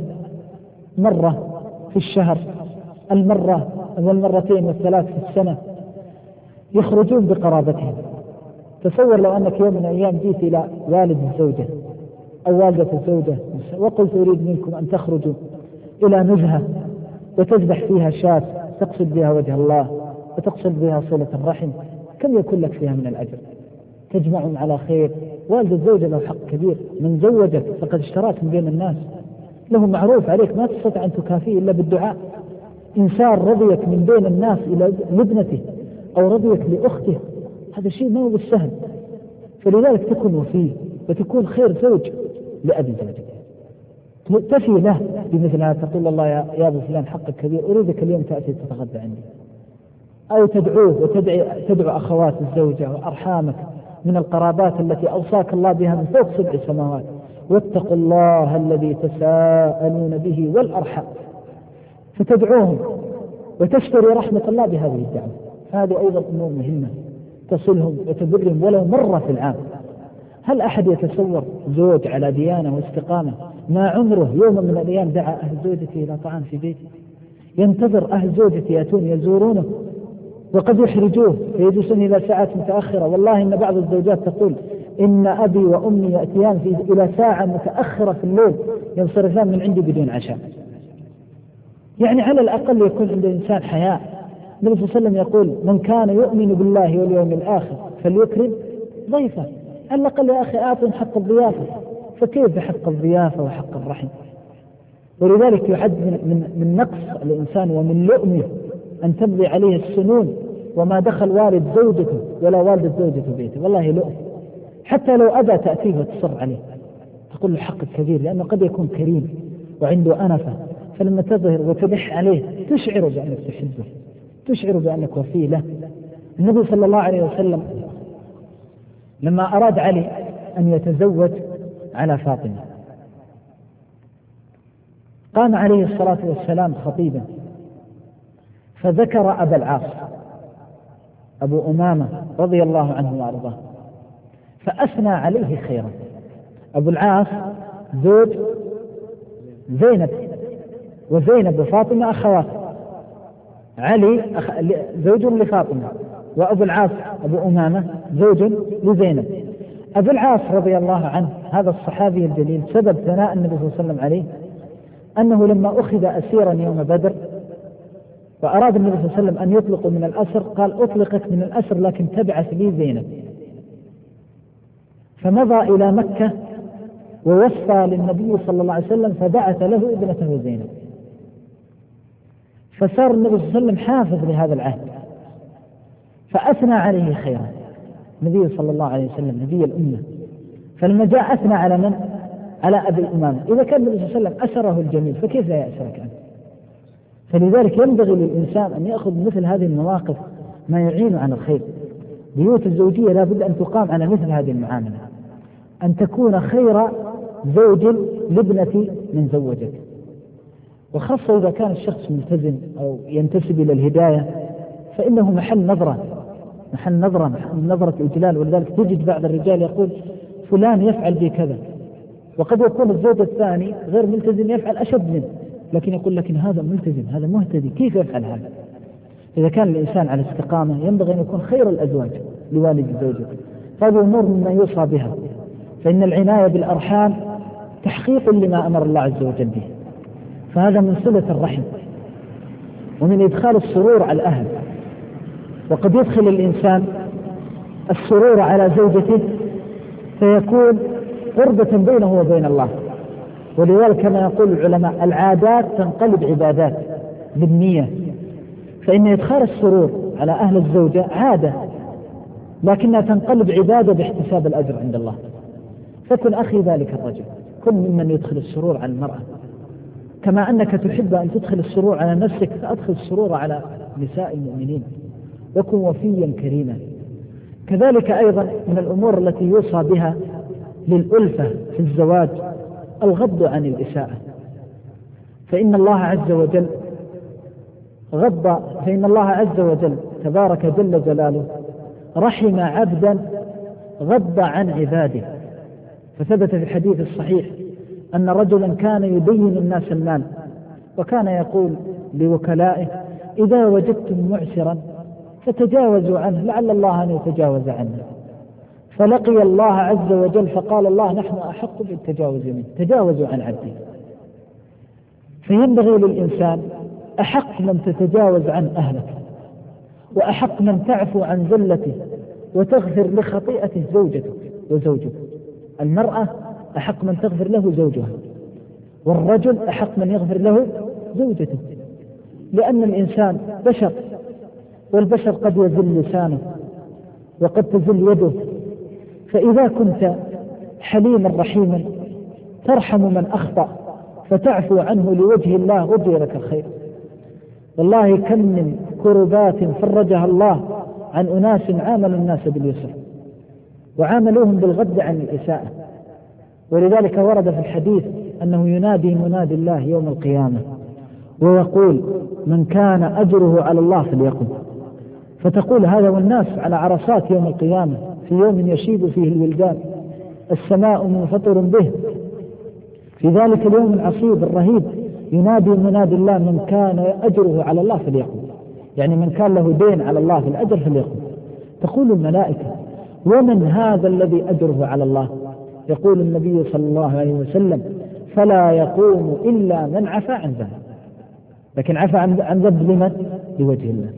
مرة في الشهر، المرة والمرتين والثلاث في السنة، يخرجون بقرابتهم. تصور لو أنك يوم من الأيام جيت إلى والد الزوجة أو والدة الزوجة وقلت أريد منكم أن تخرجوا إلى نزهة وتذبح فيها شاة تقصد بها وجه الله وتقصد بها صلة الرحم، كم يكون لك فيها من الأجر؟ تجمعهم على خير. والد الزوجة له حق كبير، من زوجك فقد اشتراك من بين الناس، له معروف عليك ما تستطيع أن تكافيه إلا بالدعاء. إنسان رضيك من بين الناس إلى لابنته أو رضيك لأخته، هذا شيء ما هو بالسهل. فلذلك تكون وفيه وتكون خير زوج لأبي زوجك، تفي له بمثل هذا، تقول الله يا أبو فلان حقك كبير، أريدك اليوم تأتي تتغدى عندي، أو تدعوه وتدعو تدعو أخوات الزوجة وأرحامك من القرابات التي أوصاك الله بها من فوق سبع سماوات. واتقوا الله الذي تساءلون به والأرحام، فتدعوهم وتشتري رحمة الله بهذه الدعوة. هذه أيضا أمور مهمة تصلهم وتبرهم ولو مرة في العام. هل أحد يتصور زوج على ديانة واستقامة ما عمره يوم من الأيام دعا أهل زوجته إلى طعام في بيته؟ ينتظر أهل زوجته يأتون يزورونه وقد يحرجوه فيجلسون إلى ساعات متأخرة. والله إن بعض الزوجات تقول إن أبي وأمي يأتيان في إلى ساعة متأخرة في الليل ينصرفان من عندي بدون عشاء. يعني على الأقل يكون عند الإنسان حياء. النبي صلى الله عليه وسلم يقول من كان يؤمن بالله واليوم الآخر فليكرم ضيفه. على الأقل يا أخي أعطهم حق الضيافة، فكيف بحق الضيافة وحق الرحم؟ ولذلك يعد من, من نقص الإنسان ومن لؤمه أن تمضي عليه السنون وما دخل والد زوجته ولا والدة زوجته بيته. والله لؤم، حتى لو أبى تأتيه وتصر عليه تقول له حقك كبير، لأنه قد يكون كريم وعنده أنفة، فلما تظهر وتبح عليه تشعر بأنك تحبه، تشعر بأنك وفي له. النبي صلى الله عليه وسلم لما أراد علي أن يتزوج على فاطمة قام عليه الصلاة والسلام خطيبا فذكر أبا العاص أبو أمامة رضي الله عنه وأرضاه فأثنى عليه خيرا. أبو العاص زوج زينب، وزينب وفاطمة أخوات، علي أخ... زوج لفاطمة، وأبو العاص أبو أمامة زوج لزينب. أبو العاص رضي الله عنه هذا الصحابي الجليل سبب ثناء النبي صلى الله عليه وسلم عليه أنه لما أخذ أسيرا يوم بدر وأراد النبي صلى الله عليه وسلم أن يطلق من الأسر قال أطلقك من الأسر لكن تبعث لي زينب. فمضى إلى مكة ووصى للنبي صلى الله عليه وسلم فبعث له ابنته زينب، فصار النبي صلى الله عليه وسلم حافظ لهذا العهد فأثنى عليه خيرا. النبي صلى الله عليه وسلم نبي الأمة، فلما جاء أثنى على من؟ على أبي الأمامة. إذا كان النبي صلى الله عليه وسلم أسره الجميل فكيف لا يأسرك أنت؟ فلذلك ينبغي للإنسان أن يأخذ مثل هذه المواقف ما يعين عن الخير. بيوت الزوجية لا بد أن تقام على مثل هذه المعاملة، أن تكون خير زوج لابنة من زوجك، وخاصة إذا كان الشخص ملتزم أو ينتسب إلى الهداية فإنه محل نظرة محل نظرة محل نظرة الجلال. ولذلك تجد بعض الرجال يقول فلان يفعل بي كذا، وقد يكون الزوج الثاني غير ملتزم يفعل أشد منه، لكن يقول لكن هذا ملتزم هذا مهتدي كيف يفعل هذا؟ إذا كان الإنسان على استقامة ينبغي أن يكون خير الأزواج لوالد زوجه. هذه أمور مما يوصى بها، فإن العناية بالأرحام تحقيق لما أمر الله عز وجل به، فهذا من صلة الرحم ومن إدخال السرور على الأهل. وقد يدخل الإنسان السرور على زوجته فيكون قربة بينه وبين الله. ولذلك كما يقول العلماء العادات تنقلب عبادات بالنية، فإن إدخال السرور على أهل الزوجة عادة لكنها تنقلب عبادة باحتساب الأجر عند الله. فكن أخي ذلك الرجل، كن ممن يدخل السرور على المرأة، كما أنك تحب أن تدخل السرور على نفسك فأدخل السرور على نساء المؤمنين، وكن وفيا كريما. كذلك أيضا من الأمور التي يوصى بها للألفة في الزواج الغض عن الإساءة، فإن الله عز وجل غض فإن الله عز وجل تبارك جل جلاله رحم عبدا غض عن عباده. فثبت في الحديث الصحيح أن رجلا كان يدين الناس المال، وكان يقول لوكلائه إذا وجدتم معسرا فتجاوزوا عنه لعل الله أن يتجاوز عنه. فلقي الله عز وجل فقال الله نحن أحق بالتجاوز منه، تجاوزوا عن عبده. فينبغي للإنسان أحق من تتجاوز عن أهلك، وأحق من تعفو عن زلته وتغفر لخطيئته زوجتك وزوجك. المرأة أحق من تغفر له زوجها، والرجل أحق من يغفر له زوجته، لأن الإنسان بشر، والبشر قد يزل لسانه وقد تزل يده. فإذا كنت حليما رحيما ترحم من أخطأ فتعفو عنه لوجه الله رضي لك الخير. والله كم من كربات فرجها الله عن أناس عاملوا الناس باليسر وعاملوهم بالغض عن الإساءة. ولذلك ورد في الحديث أنه ينادي منادي الله يوم القيامة ويقول من كان أجره على الله فليقم. فتقول هذا والناس على عرصات يوم القيامة في يوم يشيب فيه الولدان، السماء منفطر به، في ذلك اليوم العصيب الرهيب ينادي منادي الله من كان أجره على الله فليقم، يعني من كان له دين على الله في الأجر فليقم. تقول الملائكة ومن هذا الذي أجره على الله؟ يقول النبي صلى الله عليه وسلم فلا يقوم إلا من عفى عن ذنب. لكن عفى عن ذنب لمن؟ لوجه الله.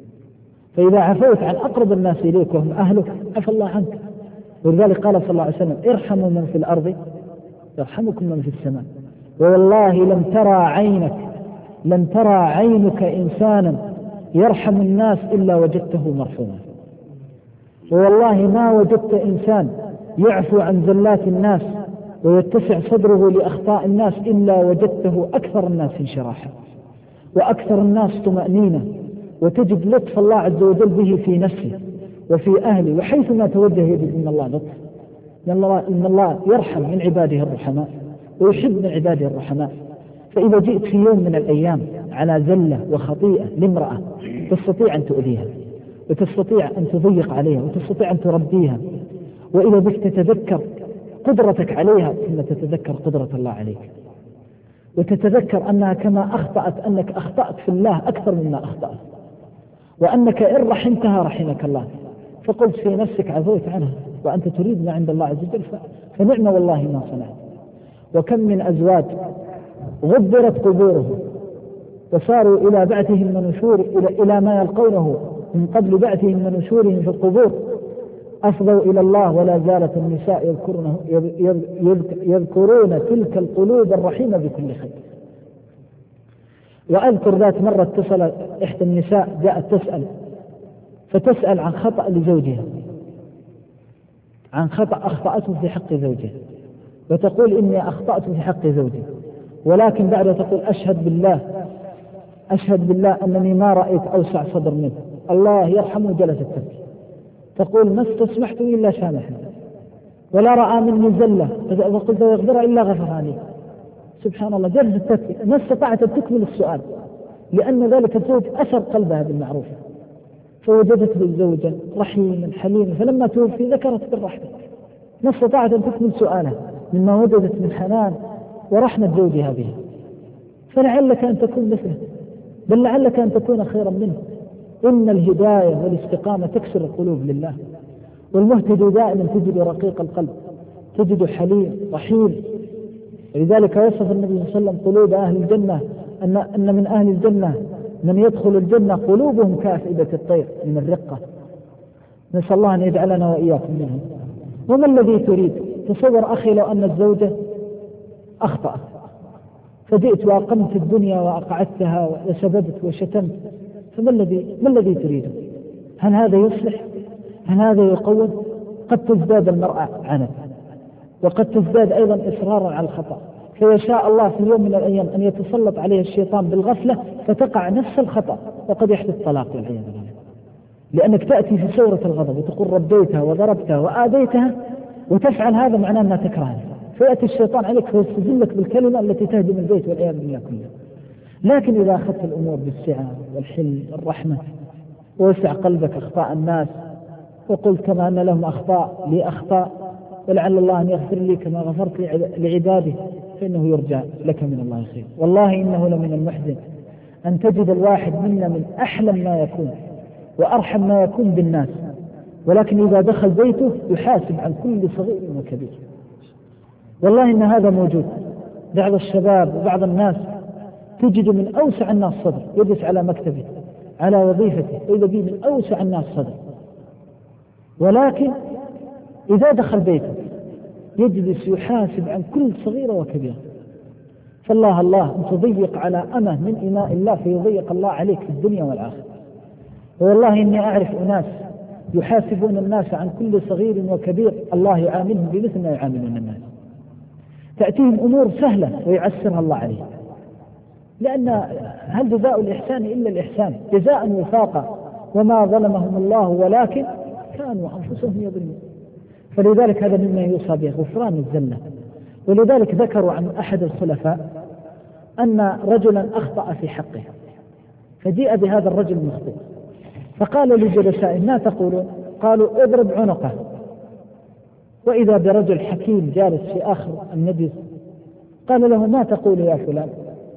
فإذا عفوت عن أقرب الناس إليك وهم أهلك عفى الله عنك. ولذلك قال صلى الله عليه وسلم ارحموا من في الأرض يرحمكم من في السماء. والله لم ترى عينك لم ترى عينك إنسانا يرحم الناس إلا وجدته مرحوما. والله ما وجدت إنسان يعفو عن زلات الناس ويتسع صدره لأخطاء الناس إلا وجدته أكثر الناس انشراحا وأكثر الناس طمأنينة، وتجد لطف الله عز وجل به في نفسه وفي أهله، وحيثما توجه يجد إن الله لطف، إن الله, إن الله يرحم من عباده الرحماء ويحب من عباده الرحماء. فإذا جئت في يوم من الأيام على زلة وخطيئة لامرأة تستطيع أن تؤذيها وتستطيع أن تضيق عليها وتستطيع أن تربيها، وإذا بك تتذكر قدرتك عليها ثم تتذكر قدرة الله عليك، وتتذكر أنها كما أخطأت أنك أخطأت في الله أكثر مما أخطأت، وأنك إن رحمتها رحمك الله، فقلت في نفسك عفوت عنها وأنت تريد ما عند الله عز وجل فنعم والله ما صنعت. وكم من أزواج غبرت قبورهم وصاروا إلى بعثهم ونشور إلى, إلى ما يلقونه من قبل بعثهم ونشورهم في القبور أفضوا إلى الله، ولا زالت النساء يذكرون, يذكرون تلك القلوب الرحيمة بكل خير. وأذكر ذات مرة اتصل إحدى النساء جاءت تسأل فتسأل عن خطأ لزوجها، عن خطأ أخطأته في حق زوجها، وتقول إني أخطأت في حق زوجي، ولكن بعد تقول أشهد بالله أشهد بالله أنني ما رأيت أوسع صدر منه، الله يرحمه جلست تبكي. تقول ما استسمحت إلا سامحني ولا رأى مني زلة فقلت يغفر إلا غفراني. سبحان الله، جلست تبكي ما استطاعت أن تكمل السؤال، لأن ذلك الزوج أثر قلبها بالمعروف، فوجدت بالزوجا رحيما حليما، فلما توفي ذكرت بالرحمة، ما استطاعت أن تكمل سؤالها مما وجدت من حنان ورحمة زوجها بها. فلعلك أن تكون مثله، بل لعلك أن تكون خيرا منه. إن الهداية والاستقامة تكسر القلوب لله، والمهتدي دائما تجد رقيق القلب، تجد حليم رحيم. لذلك وصف النبي صلى الله عليه وسلم قلوب أهل الجنة أن, أن من أهل الجنة من يدخل الجنة قلوبهم كأفئدة الطير من الرقة. نسأل الله أن يجعلنا وإياكم منهم. وما الذي تريد تصور أخي لو أن الزوجة أخطأت فجئت وأقمت الدنيا وأقعدتها وسببت وشتمت، فما الذي ما الذي تريده؟ هل هذا يصلح؟ هل هذا يقوم؟ قد تزداد المرأة عنت، وقد تزداد أيضا إصرارا على الخطأ، فيشاء الله في يوم من الأيام أن يتسلط عليه الشيطان بالغفلة فتقع نفس الخطأ، وقد يحدث طلاق والعياذ بالله، لأنك تأتي في ثورة الغضب وتقول ربيتها وضربتها وآذيتها، وتفعل هذا معناه أنها تكرهها، فيأتي الشيطان عليك فيستزلك بالكلمة التي تهدم البيت والعياذ بالله كله. لكن إذا أخذت الأمور بالسعة والحلم والرحمة ووسع قلبك أخطاء الناس، وقلت كما أن لهم أخطاء لي أخطاء ولعل الله أن يغفر لي كما غفرت لعباده، فإنه يرجى لك من الله خير. والله إنه لمن المحزن أن تجد الواحد منا من أحلم ما يكون وأرحم ما يكون بالناس، ولكن إذا دخل بيته يحاسب عن كل صغير وكبير. والله إن هذا موجود. بعض الشباب وبعض الناس تجد من أوسع الناس صدر، يجلس على مكتبه على وظيفته وإذا به من أوسع الناس صدر، ولكن إذا دخل بيته يجلس يحاسب عن كل صغيرة وكبيرة. فالله الله أن تضيق على أمه من إماء الله فيضيق الله عليك في الدنيا والآخرة. والله إني أعرف أناس يحاسبون الناس عن كل صغير وكبير، الله يعاملهم بمثل ما يعاملون الناس. تأتيهم أمور سهلة ويعسرها الله عليهم، لأن هل جزاء الإحسان إلا الإحسان، جزاء وفاقا، وما ظلمهم الله ولكن كانوا أنفسهم يظلمون. فلذلك هذا مما يوصى به غفران الذلة. ولذلك ذكروا عن أحد الخلفاء أن رجلا أخطأ في حقه، فجيء بهذا الرجل المخطئ فقال لجلسائه ما تقولون؟ قالوا اضرب عنقه. وإذا برجل حكيم جالس في آخر المجلس قال له ما تقول يا فلان؟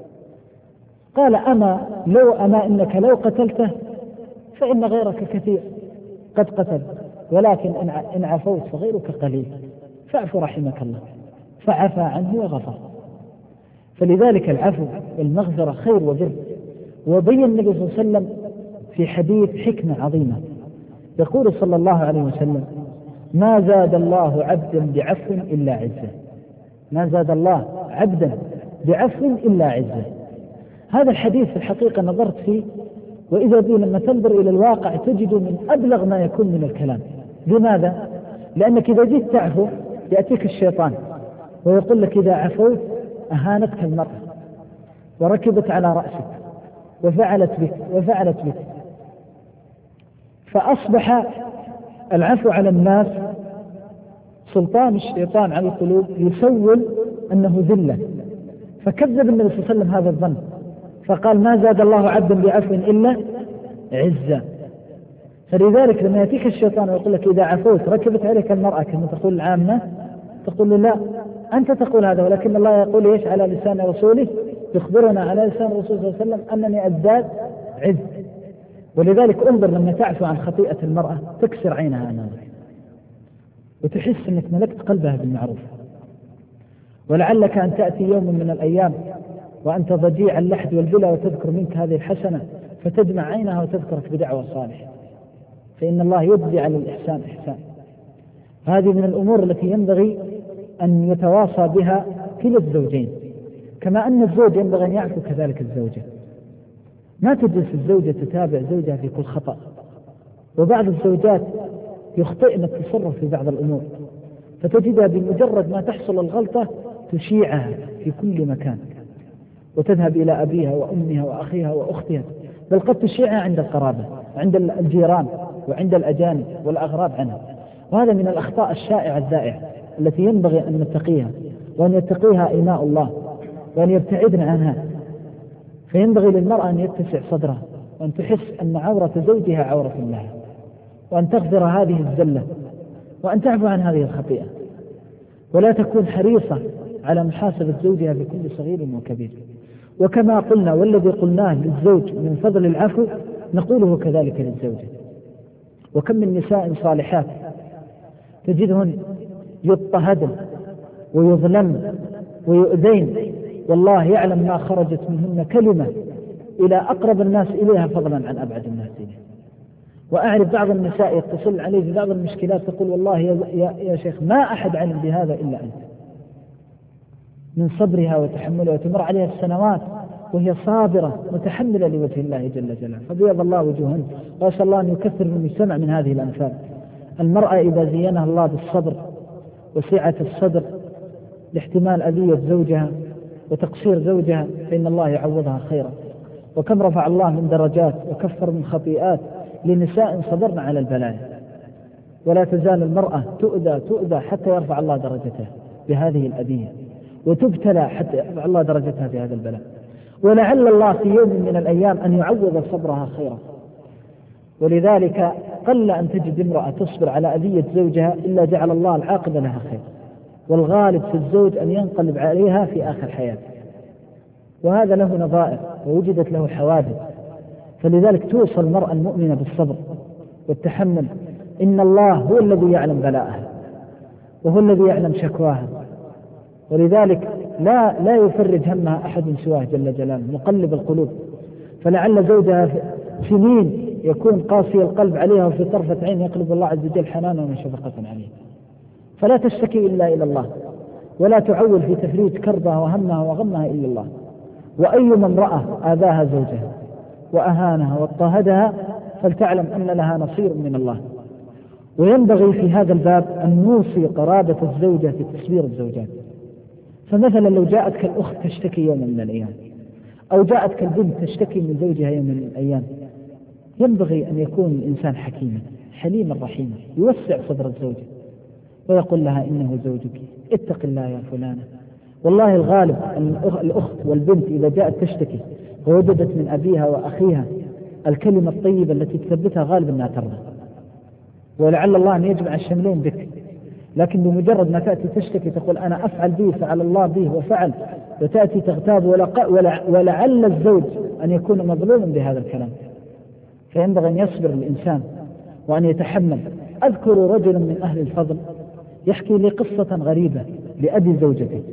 قال أما لو أما إنك لو قتلته فإن غيرك كثير قد قتل، ولكن إن عفوت فغيرك قليل، فاعف رحمك الله، فعفى عنه وغفر. فلذلك العفو والمغفرة خير وبر. وبين النبي صلى الله عليه وسلم في حديث حكمة عظيمة، يقول صلى الله عليه وسلم ما زاد الله عبدا بعفو إلا عزة، ما زاد الله عبدا بعفو إلا عزة. هذا الحديث في الحقيقة نظرت فيه وإذا به لما تنظر إلى الواقع تجد من أبلغ ما يكون من الكلام. لماذا؟ لأنك إذا جيت تعفو يأتيك الشيطان ويقول لك إذا عفوت أهانتك المرأة وركبت على رأسك وفعلت بك وفعلت بك، فأصبح العفو على الناس سلطان الشيطان على القلوب يسول أنه ذلة. فكذب النبي صلى الله عليه وسلم هذا الظن فقال ما زاد الله عبدا بعفو إلا عزة. فلذلك لما يأتيك الشيطان ويقول لك إذا عفوت ركبت عليك المرأة كما تقول العامة، تقول له لا أنت تقول هذا، ولكن الله يقول إيش على لسان رسوله؟ يخبرنا على لسان رسوله صلى الله عليه وسلم أنني أزداد عز. ولذلك انظر لما تعفو عن خطيئة المرأة تكسر عينها أمامك وتحس أنك ملكت قلبها بالمعروف. ولعلك أن تأتي يوم من الأيام وأنت ضجيع اللحد والبلى وتذكر منك هذه الحسنة فتدمع عينها وتذكرك بدعوة صالحة، فإن الله يجزي على الإحسان إحسان. هذه من الأمور التي ينبغي أن يتواصى بها كلا الزوجين، كما أن الزوج ينبغي أن يعفو كذلك الزوجة. ما تجلس الزوجة تتابع زوجها في كل خطأ، وبعض الزوجات يخطئن التصرف في بعض الأمور فتجدها بمجرد ما تحصل الغلطة تشيعها في كل مكان وتذهب إلى أبيها وأمها وأخيها وأختها، بل قد تشيعها عند القرابة عند الجيران وعند الأجانب والأغراب عنها. وهذا من الأخطاء الشائعة الذائعة التي ينبغي أن نتقيها وأن يتقيها إماء الله وأن يبتعدن عنها. فينبغي للمرأة أن يتسع صدرها وأن تحس أن عورة زوجها عورة لها، وأن تغفر هذه الزلة وأن تعفو عن هذه الخطيئة، ولا تكون حريصة على محاسبة زوجها في كل صغير وكبير. وكما قلنا والذي قلناه للزوج من فضل العفو نقوله كذلك للزوجة. وكم من نساء صالحات تجدهن يضطهدن ويظلمن ويؤذين والله يعلم ما خرجت منهن كلمة إلى أقرب الناس إليها فضلا عن أبعد الناس إليها. وأعرف بعض النساء يتصل علي في بعض المشكلات تقول والله يا, يا, يا شيخ ما أحد علم بهذا إلا أنت، من صبرها وتحملها، وتمر عليها السنوات وهي صابرة متحملة لوجه الله جل جلاله، فبيض الله وجوههن، وأسأل الله أن يكثر من المجتمع من هذه الأمثال. المرأة إذا زينها الله بالصبر وسعة الصدر لاحتمال أذية زوجها وتقصير زوجها فإن الله يعوضها خيرا. وكم رفع الله من درجات وكفر من خطيئات لنساء صبرن على البلاء. ولا تزال المرأة تؤذى تؤذى حتى يرفع الله درجتها بهذه الأذية، وتبتلى حتى يرفع الله درجتها بهذا البلاء. ولعل الله في يوم من الأيام أن يعوض صبرها خيرا. ولذلك قل أن تجد امرأة تصبر على أذية زوجها إلا جعل الله العاقبة لها خير، والغالب في الزوج أن ينقلب عليها في آخر حياته، وهذا له نظائر ووجدت له حوادث. فلذلك توصل المرأة المؤمنة بالصبر والتحمل. إن الله هو الذي يعلم بلاءها وهو الذي يعلم شكواها، ولذلك لا لا يفرج همها أحد سواه جل جلاله مقلب القلوب. فلعل زوجها سنين يكون قاسي القلب عليها، وفي طرفة عين يقلب الله عز وجل حنانا وشفقة عليها، فلا تشتكي إلا إلى الله، ولا تعول في تفريج كربها وهمها وغمها إلا الله. وأيما امرأة آذاها زوجها وأهانها واضطهدها فلتعلم أن لها نصير من الله. وينبغي في هذا الباب أن نوصي قرابة الزوجة في تصوير الزوجات. فمثلا لو جاءتك الأخت تشتكي يوم من الأيام، أو جاءتك البنت تشتكي من زوجها يوم من الأيام، ينبغي أن يكون الإنسان حكيما حليما رحيما، يوسع صدر الزوجة ويقول لها إنه زوجك، اتق الله يا فلانة. والله الغالب أن الأخت والبنت إذا جاءت تشتكي ووجدت من أبيها وأخيها الكلمة الطيبة التي تثبتها غالب أنها ترضى، ولعل الله أن يجمع الشملين بك. لكن بمجرد ما تأتي تشتكي تقول أنا أفعل به فعل الله به وفعل، وتأتي تغتاب، ولعل الزوج أن يكون مظلوما بهذا الكلام. فينبغي أن يصبر الإنسان وأن يتحمل. أذكر رجلا من أهل الفضل يحكي لي قصة غريبة لأبي زوجته.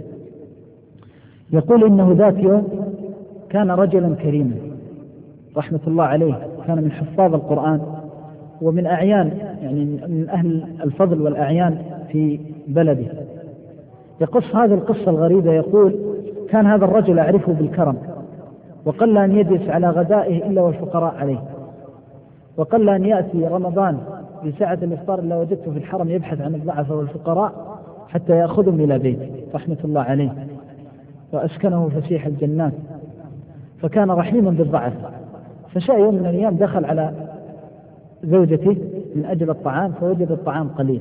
يقول إنه ذات يوم كان رجلا كريما رحمة الله عليه، كان من حفاظ القرآن ومن أعيان يعني من أهل الفضل والأعيان في بلده. يقص هذه القصة الغريبة، يقول كان هذا الرجل أعرفه بالكرم، وقل أن يجلس على غدائه إلا والفقراء عليه، وقل أن يأتي رمضان بساعة الإفطار إلا وجدته في الحرم يبحث عن الضعف والفقراء حتى يأخذهم إلى بيته رحمة الله عليه، وأسكنه فسيح الجنات. فكان رحيما بالضعف. فشاء يوم من الأيام دخل على زوجته من أجل الطعام، فوجد الطعام قليل،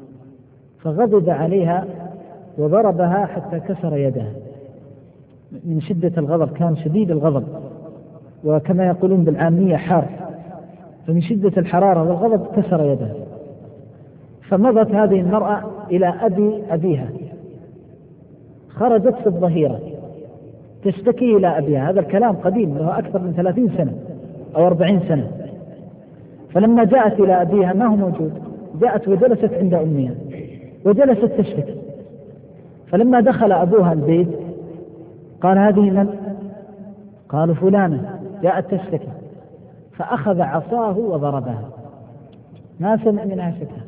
فغضب عليها وضربها حتى كسر يدها من شدة الغضب، كان شديد الغضب، وكما يقولون بالعامية حار، فمن شدة الحرارة والغضب كسر يدها. فمضت هذه المرأة إلى أبي أبيها، خرجت في الظهيرة تشتكي إلى أبيها. هذا الكلام قديم، له أكثر من ثلاثين سنة أو أربعين سنة. فلما جاءت إلى أبيها ما هو موجود، جاءت وجلست عند أمها وجلست تشتكي. فلما دخل أبوها البيت قال هذه من؟ قالوا فلانة جاءت تشتكي. فأخذ عصاه وضربها، ما سمع منها شكا.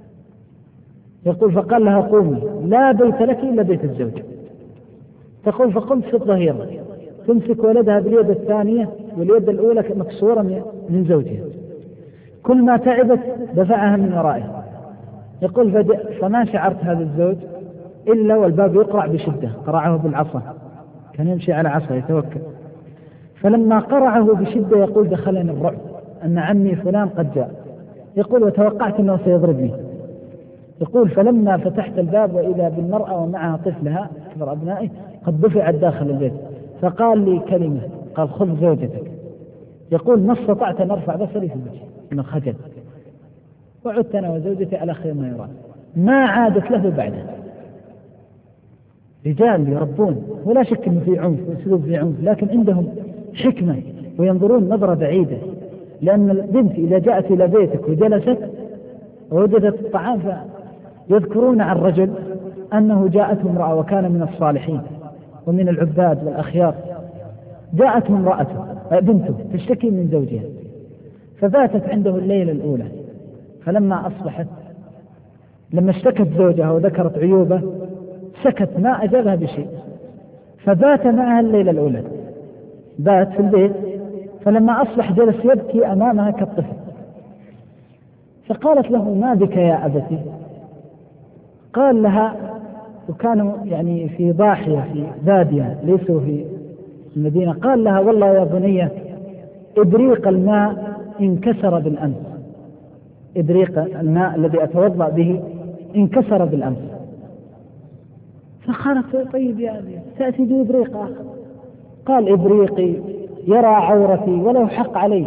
يقول فقال لها قومي، لا بيت لك إلا بيت الزوج. تقول فقمت في الظهيرة تمسك ولدها باليد الثانية واليد الأولى مكسورة من زوجها، كل ما تعبت دفعها من ورائها. يقول فما شعرت هذا الزوج إلا والباب يقرع بشدة، قرعه بالعصا، كان يمشي على عصا يتوكل. فلما قرعه بشدة يقول دخلني الرعب أن عمي فلان قد جاء. يقول وتوقعت أنه سيضربني. يقول فلما فتحت الباب وإذا بالمرأة ومعها طفلها كبر أبنائه قد دفعت داخل البيت، فقال لي كلمة، قال خذ زوجتك. يقول ما استطعت أن أرفع بصري في الوجه من الخجل، وعدت أنا وزوجتي على خير ما يراد. ما عادت له بعدها. رجال يربون، ولا شك أنه في عنف وأسلوب في عنف، لكن عندهم حكمة وينظرون نظرة بعيدة. لأن البنت إذا جاءت إلى بيتك وجلست ووجدت الطعام فيذكرون عن الرجل أنه جاءته امرأة وكان من الصالحين ومن العباد والأخيار، جاءته امرأته بنته تشتكي من زوجها، فباتت عنده الليلة الأولى. فلما أصبحت لما اشتكت زوجها وذكرت عيوبه سكت ما أجابها بشيء، فبات معها الليلة الأولى، بات في البيت. فلما أصبح جلس يبكي أمامها كالطفل، فقالت له: ما بك يا أبتي؟ قال لها، وكانوا يعني في ضاحية في بادية ليسوا في المدينة، قال لها: والله يا بنية إبريق الماء انكسر بالأمس، إبريق الماء الذي أتوضأ به انكسر بالأمس. فقالت: طيب يا أبي تأتي بإبريق آخر. قال: إبريقي يرى عورتي ولو حق علي.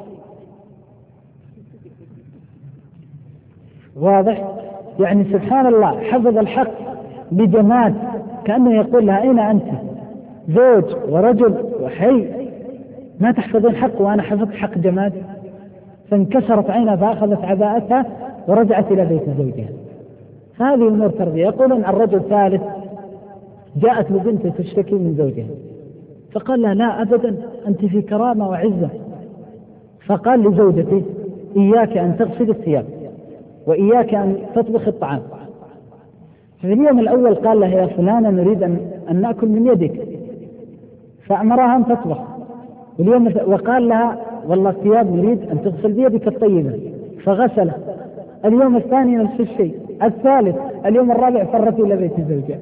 واضح؟ يعني سبحان الله حفظ الحق بجماد، كأنه يقول لها: أين أنت؟ زوج ورجل وحي، ما تحفظين حق وأنا حفظت حق جماد؟ فانكسرت عينها فأخذت عباءتها ورجعت إلى بيت زوجها. هذه أمور تربية. يقولون عن رجل ثالث جاءت لبنته تشتكي من زوجها، فقال لها: لا أبدا، أنت في كرامة وعزة. فقال لزوجته: إياك أن تغسل الثياب وإياك أن تطبخ الطعام. في اليوم الأول قال لها: يا فلانة نريد أن نأكل من يدك، فأمرها أن تطبخ. واليوم وقال لها: والله الثياب نريد أن تغسل بيدك الطيبة، فغسل. اليوم الثاني نفس الشيء، الثالث، اليوم الرابع فرت إلى بيت زوجها.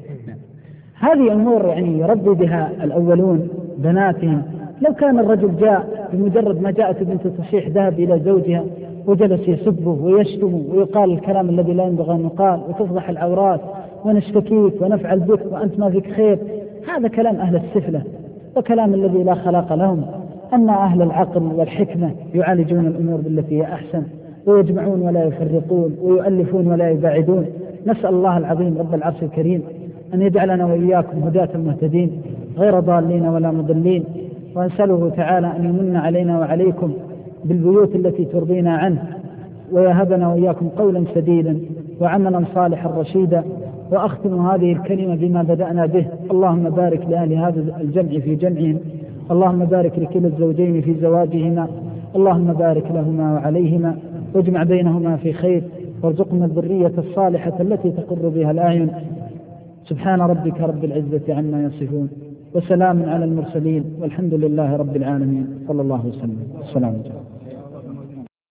هذه أمور يعني يربي بها الأولون بناتهم. لو كان الرجل جاء بمجرد ما جاءت بنت تصيح ذهب إلى زوجها وجلس يسبه ويشتمه ويقال الكلام الذي لا ينبغي أن يقال وتفضح العورات ونشتكيك ونفعل بك وأنت ما فيك خير، هذا كلام أهل السفلة وكلام الذي لا خلاق لهم. أما أهل العقل والحكمة يعالجون الأمور بالتي هي أحسن، ويجمعون ولا يفرقون، ويؤلفون ولا يباعدون. نسأل الله العظيم رب العرش الكريم أن يجعلنا وإياكم هداة مهتدين غير ضالين ولا مضلين، ونسأله تعالى أن يمن علينا وعليكم بالبيوت التي ترضينا عنه، ويهبنا وإياكم قولا سديدا وعملا صالحا رشيدا. وأختم هذه الكلمة بما بدأنا به: اللهم بارك لأهل هذا الجمع في جمعهم، اللهم بارك لكلا الزوجين في زواجهما، اللهم بارك لهما وعليهما، واجمع بينهما في خير، وارزقنا الذرية الصالحة التي تقر بها الأعين. سبحان ربك رب العزة عما يصفون، وسلام على المرسلين، والحمد لله رب العالمين، صلى الله وسلم. السلام عليكم.